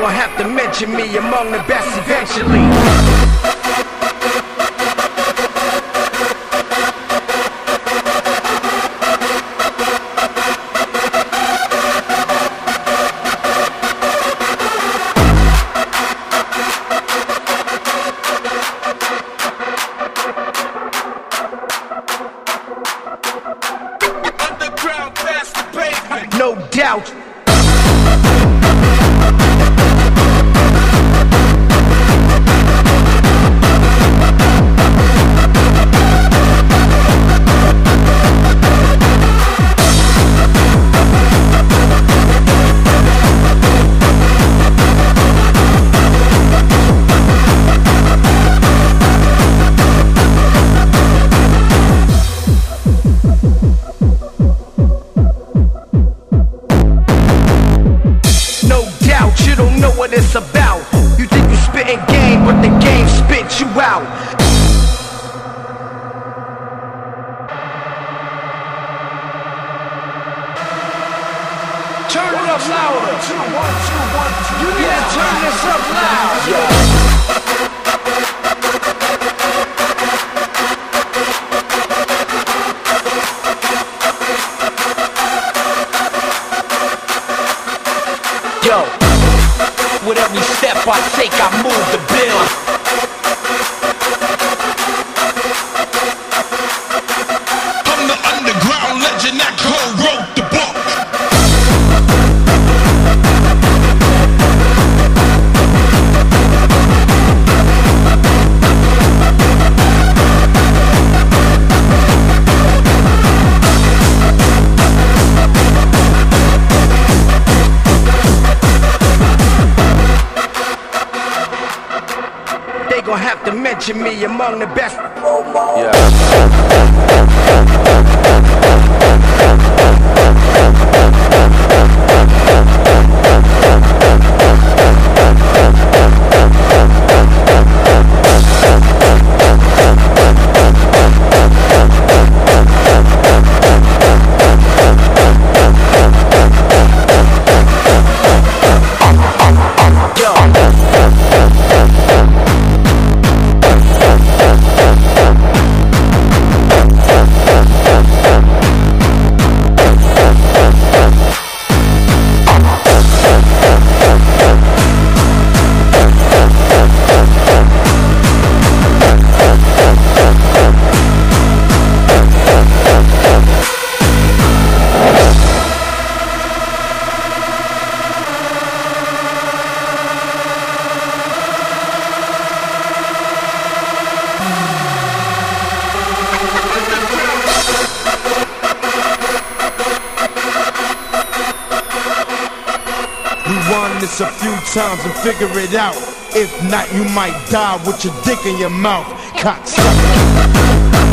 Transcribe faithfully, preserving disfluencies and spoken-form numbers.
gon' have to mention me among the best eventually. No doubt. You don't know what it's about. You think you spitting game, but the game spit you out. Turn it up louder. One, two, one, two, one, two. You need to turn this up loud. Yeah. Yo, with every step I take, I move the bill. I'm the underground legend that co-wrote the book. They gon' have to mention me among the best. Yeah. Rewind this a few times and figure it out. If not, you might die with your dick in your mouth, cocksucker.